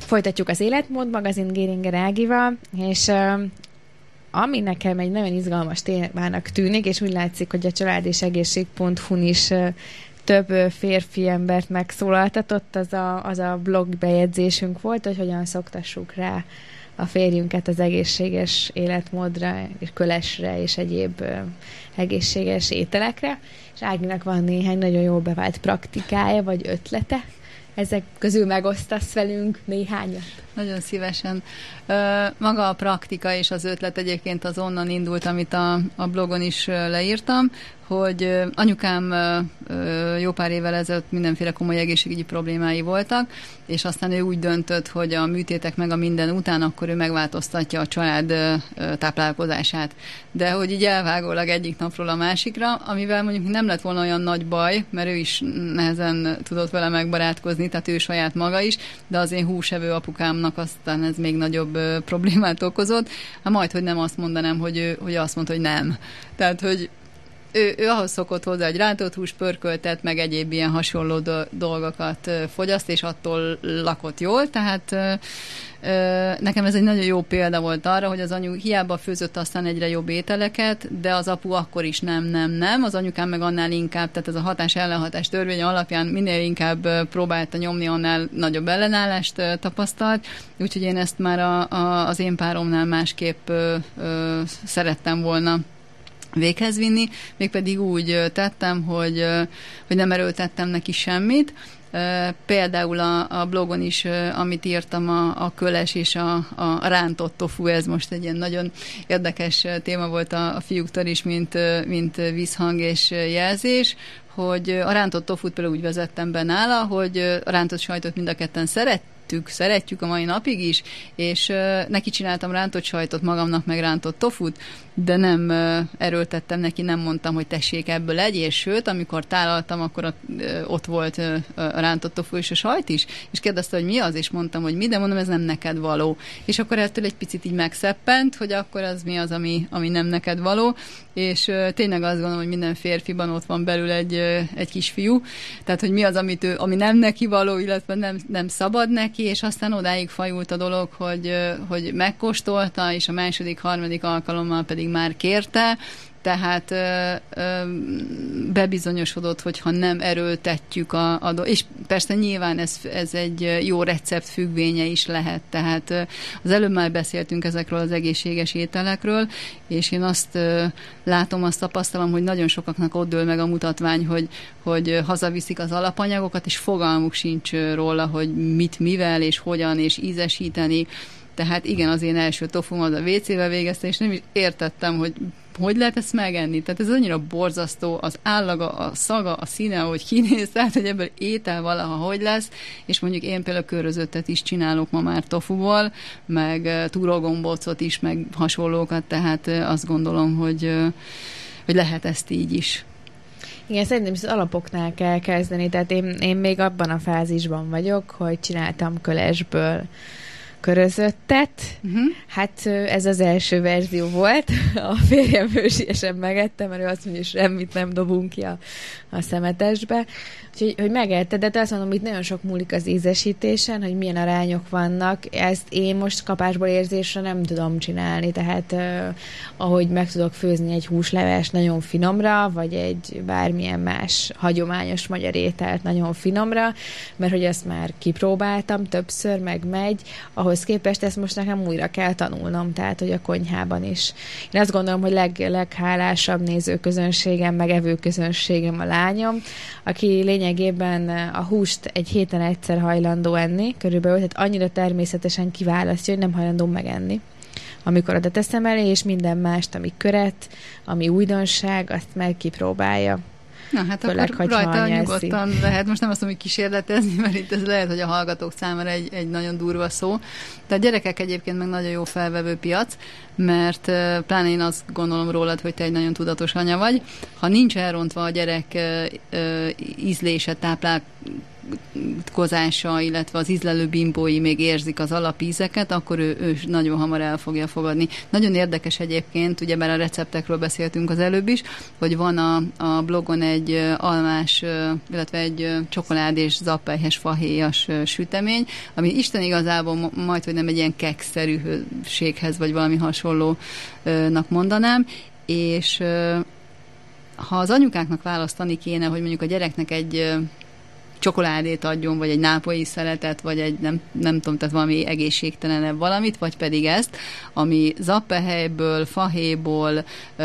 Folytatjuk az Életmód magazin Géringer Ágival, és ami nekem egy nagyon izgalmas témának tűnik, és úgy látszik, hogy a családésegészség.hu-n is több férfi embert megszólaltatott, az a blog bejegyzésünk volt, hogy hogyan szoktassuk rá a férjünket az egészséges életmódra, és kölesre, és egyéb egészséges ételekre. És Áginak van néhány nagyon jól bevált praktikája, vagy ötlete. Ezek közül megosztasz velünk néhányat? Nagyon szívesen. Maga a praktika és az ötlet egyébként az onnan indult, amit a blogon is leírtam, hogy anyukám jó pár évvel ezelőtt mindenféle komoly egészségügyi problémái voltak, és aztán ő úgy döntött, hogy a műtétek meg a minden után, akkor ő megváltoztatja a család táplálkozását. De hogy így elvágólag egyik napról a másikra, amivel mondjuk nem lett volna olyan nagy baj, mert ő is nehezen tudott vele megbarátkozni, tehát ő saját maga is, de az én húsevő apukámnak aztán ez még nagyobb problémát okozott. Hát majd, hogy nem azt mondanám, hogy azt mondta, hogy nem. Tehát, hogy ő ahhoz szokott hozzá, hogy rántott hús, pörköltet, meg egyéb ilyen hasonló dolgokat fogyaszt, és attól lakott jól, tehát nekem ez egy nagyon jó példa volt arra, hogy az anyu hiába főzött aztán egyre jobb ételeket, de az apu akkor is nem, az anyukám meg annál inkább, tehát ez a hatás-ellenhatás törvény alapján minél inkább próbálta nyomni, annál nagyobb ellenállást tapasztalt, úgyhogy én ezt már az én páromnál másképp szerettem volna véghez vinni, mégpedig úgy tettem, hogy nem erőltettem neki semmit. Például a blogon is, amit írtam, a köles és a rántott tofu, ez most egy ilyen nagyon érdekes téma volt a fiúktól is, mint visszhang és jelzés, hogy a rántott tofut például úgy vezettem be nála, hogy a rántott sajtot mind a ketten szeretjük a mai napig is, és neki csináltam rántott sajtot, magamnak meg rántott tofut, de nem erőltettem neki, nem mondtam, hogy tessék, ebből legyél, sőt, amikor tálaltam, akkor ott volt a rántott tofu és a sajt is, és kérdezte, hogy mi az, és mondtam, hogy mi, de mondom, ez nem neked való. És akkor ettől egy picit így megszeppent, hogy akkor az mi az, ami nem neked való, és tényleg azt gondolom, hogy minden férfiban ott van belül egy kisfiú, tehát, hogy mi az, ami nem neki való, illetve nem szabad neki, és aztán odáig fajult a dolog, hogy megkóstolta, és a második, harmadik alkalommal pedig már kérte, tehát bebizonyosodott, hogy ha nem erőltetjük és persze nyilván ez egy jó recept függvénye is lehet, tehát az előbb már beszéltünk ezekről az egészséges ételekről, és én azt látom, azt tapasztalom, hogy nagyon sokaknak ott dől meg a mutatvány, hogy hazaviszik az alapanyagokat, és fogalmuk sincs róla, hogy mit, mivel, és hogyan, és ízesíteni. Tehát igen, az én első tofum az a WC-vel végezte, és nem is értettem, hogy lehet ezt megenni. Tehát ez annyira borzasztó, az állaga, a szaga, a színe, ahogy kinéz, tehát hogy ebből étel valaha hogy lesz, és mondjuk én például körözöttet is csinálok ma már tofuból, meg túrógombócot is, meg hasonlókat, tehát azt gondolom, hogy lehet ezt így is. Igen, szerintem is az alapoknál kell kezdeni, tehát én még abban a fázisban vagyok, hogy csináltam kölesből körözöttet. Hát ez az első verzió volt. A férjem hősiesen megette, mert ő azt mondja, hogy semmit nem dobunk ki a szemetesbe. Úgyhogy hogy megette, de azt mondom, itt nagyon sok múlik az ízesítésen, hogy milyen arányok vannak. Ezt én most kapásból érzésre nem tudom csinálni, tehát ahogy meg tudok főzni egy húsleves nagyon finomra, vagy egy bármilyen más hagyományos magyar ételt nagyon finomra, mert hogy ezt már kipróbáltam többször, meg megy, ahhoz képest ezt most nekem újra kell tanulnom, tehát hogy a konyhában is. Én azt gondolom, hogy leghálásabb nézőközönségem, meg evőközönségem a lányom, aki lényegében a húst egy héten egyszer hajlandó enni, körülbelül, tehát annyira természetesen kiválasztja, hogy nem hajlandó megenni. Amikor oda teszem elé, és minden mást, ami köret, ami újdonság, azt meg kipróbálja. Na hát akkor rajta nyugodtan lehet, most nem azt mondom, hogy kísérletezni, mert itt ez lehet, hogy a hallgatók számára egy nagyon durva szó. De a gyerekek egyébként meg nagyon jó felvevő piac, mert pláne én azt gondolom rólad, hogy te egy nagyon tudatos anya vagy. Ha nincs elrontva a gyerek ízlése, táplálkozása, illetve az ízlelő bimbói még érzik az alapízeket, akkor ő nagyon hamar el fogja fogadni. Nagyon érdekes egyébként, ugyebár a receptekről beszéltünk az előbb is, hogy van a blogon egy almás, illetve egy csokoládés zappelyhes fahéjas sütemény, ami Isten igazából majdhogy nem egy ilyen kekszszerűséghez, vagy valami hasonlónak mondanám, és ha az anyukáknak választani kéne, hogy mondjuk a gyereknek egy csokoládét adjon, vagy egy nápolyi szeletet, vagy egy nem tudom, tehát valami egészségtelenebb valamit, vagy pedig ezt, ami zappehelyből, fahéjból,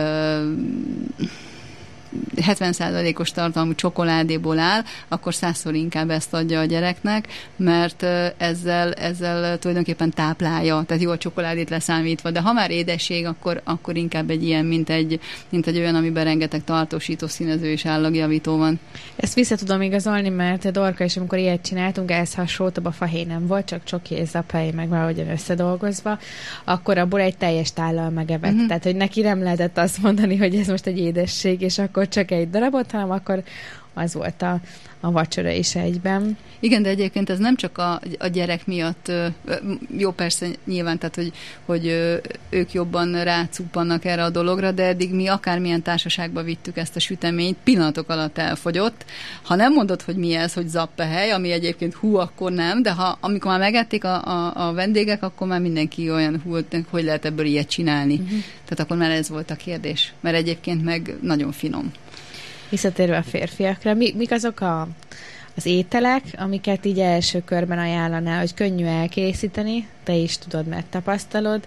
70%-os tartalmú csokoládéból áll, akkor 100-szor inkább ezt adja a gyereknek, mert ezzel tulajdonképpen táplálja, tehát jó a csokoládét leszámítva, de ha már édesség, akkor inkább egy ilyen, mint egy olyan, amiben rengeteg tartósító, színező és állagjavító van. Ezt vissza tudom igazolni, mert Dorka is, amikor ilyet csináltunk, ehhez hasonlóbb, a fahéj nem volt, csak csoki és zappely meg valahogyan összedolgozva, akkor abból egy teljes tállal megevett. Tehát, hogy neki nem lehetett azt mondani, hogy ez most egy édesség, és akkor csak egy darabot, hanem akkor az volt a vacsora is egyben. Igen, de egyébként ez nem csak a gyerek miatt, jó persze nyilván, tehát hogy ők jobban rácuppannak erre a dologra, de eddig mi akármilyen társaságba vittük ezt a süteményt, pillanatok alatt elfogyott. Ha nem mondod, hogy mi ez, hogy zappehely, ami egyébként akkor nem, de amikor már megették a vendégek, akkor már mindenki olyan hogy lehet ebből ilyet csinálni. Tehát akkor már ez volt a kérdés, mert egyébként meg nagyon finom. Visszatérve a férfiakra, mik azok az ételek, amiket így első körben ajánlanál, hogy könnyű elkészíteni, te is tudod, mert tapasztalod.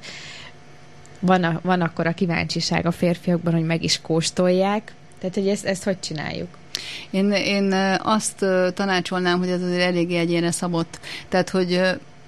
Van akkor a kíváncsiság a férfiakban, hogy meg is kóstolják. Tehát, hogy ezt hogy csináljuk? Én azt tanácsolnám, hogy ez azért eléggé egyénre szabott. Tehát, hogy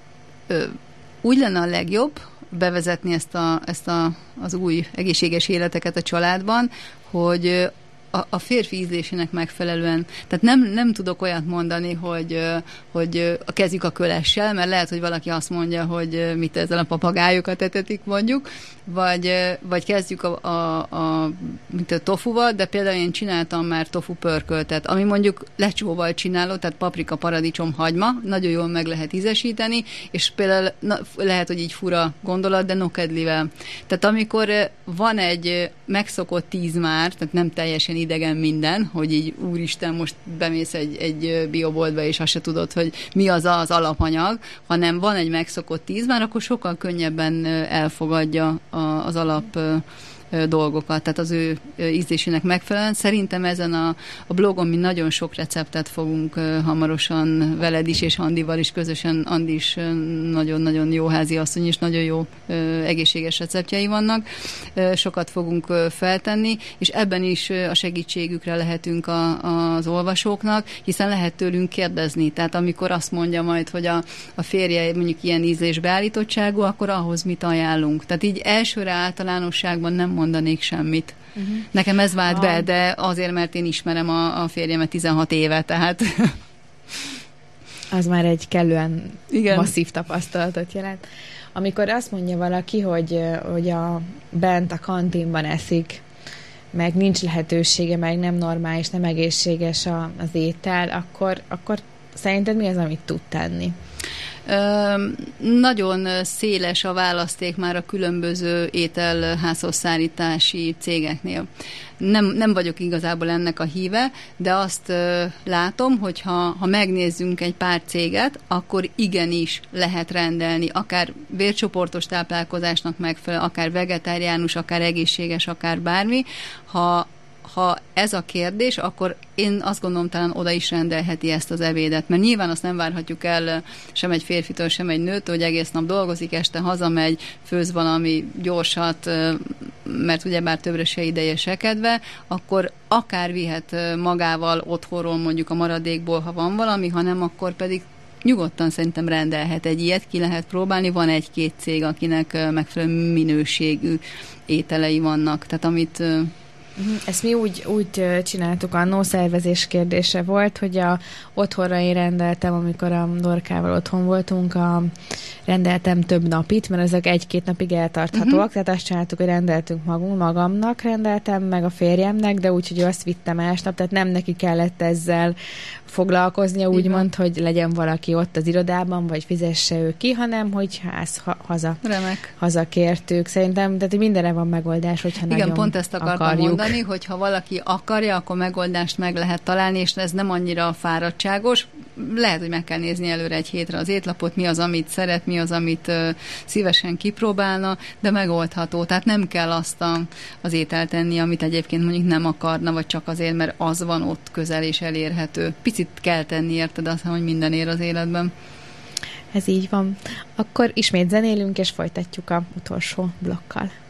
úgy lenne a legjobb bevezetni ezt az új egészséges életeket a családban, hogy a férfi ízlésének megfelelően. Tehát nem tudok olyat mondani, hogy kezdjük a kölessel, mert lehet, hogy valaki azt mondja, hogy mit ezzel a papagályokat etetik mondjuk, vagy kezdjük a tofuval, de például én csináltam már tofu pörköltet, ami mondjuk lecsóval csináló, tehát paprika, paradicsom, hagyma, nagyon jól meg lehet ízesíteni, és például lehet, hogy így fura gondolat, de nokedlivel. Tehát amikor van egy megszokott íz már, tehát nem teljesen idegen minden, hogy így úristen, most bemész egy bioboltba, és azt se tudod, hogy mi az alapanyag, hanem van egy megszokott íz már, akkor sokkal könnyebben elfogadja az alap dolgokat, tehát az ő ízlésének megfelelően. Szerintem ezen a blogon mi nagyon sok receptet fogunk hamarosan veled is, és Andival is közösen. Andi is nagyon-nagyon jó háziasszony, és nagyon jó egészséges receptjei vannak. Sokat fogunk feltenni, és ebben is a segítségükre lehetünk az olvasóknak, hiszen lehet tőlünk kérdezni. Tehát amikor azt mondja majd, hogy a férje mondjuk ilyen ízlésbeállítottságú, akkor ahhoz mit ajánlunk. Tehát így elsőre általánosságban nem mondanék semmit. Nekem ez vált be, de azért, mert én ismerem a férjemet 16 éve, tehát... Az már egy kellően masszív tapasztalatot jelent. Amikor azt mondja valaki, hogy bent a kantinban eszik, meg nincs lehetősége, meg nem normális, nem egészséges az étel, akkor szerinted mi az, amit tud tenni? Nagyon széles a választék már a különböző ételházhoz szállítási cégeknél. Nem vagyok igazából ennek a híve, de azt látom, hogy ha megnézzünk egy pár céget, akkor igenis lehet rendelni, akár vércsoportos táplálkozásnak megfelelő, akár vegetáriánus, akár egészséges, akár bármi. Ha ez a kérdés, akkor én azt gondolom, talán oda is rendelheti ezt az ebédet, mert nyilván azt nem várhatjuk el sem egy férfitől, sem egy nőtől, hogy egész nap dolgozik, este hazamegy, főz valami gyorsat, mert ugyebár többre se ideje, se kedve, akkor akár vihet magával otthonról mondjuk a maradékból, ha van valami, ha nem, akkor pedig nyugodtan szerintem rendelhet egy ilyet, ki lehet próbálni. Van egy-két cég, akinek megfelelő minőségű ételei vannak. Tehát amit... Ezt mi úgy csináltuk, annó szervezés kérdése volt, hogy otthonra én rendeltem, amikor a Dorkával otthon voltunk, a rendeltem több napit, mert ezek 1-2 napig eltarthatóak, tehát azt csináltuk, hogy rendeltünk magamnak rendeltem, meg a férjemnek, de úgy, hogy azt vittem másnap, tehát nem neki kellett ezzel foglalkoznia, úgymond, hogy legyen valaki ott az irodában, vagy fizesse ő ki, hanem hogy hazakértük. Szerintem, tehát mindenre van megoldás, hogyha igen, nagyon pont ezt akartam mondani, hogy ha valaki akarja, akkor megoldást meg lehet találni, és ez nem annyira fáradtságos. Lehet, hogy meg kell nézni előre egy hétre az étlapot, mi az, amit szeret, mi az, amit szívesen kipróbálna, de megoldható. Tehát nem kell azt az ételt enni, amit egyébként mondjuk nem akarna, vagy csak azért, mert az van ott közel és elérhető. Picit kell tenni, érted, azt, hogy minden ér az életben. Ez így van. Akkor ismét zenélünk, és folytatjuk az utolsó blokkal.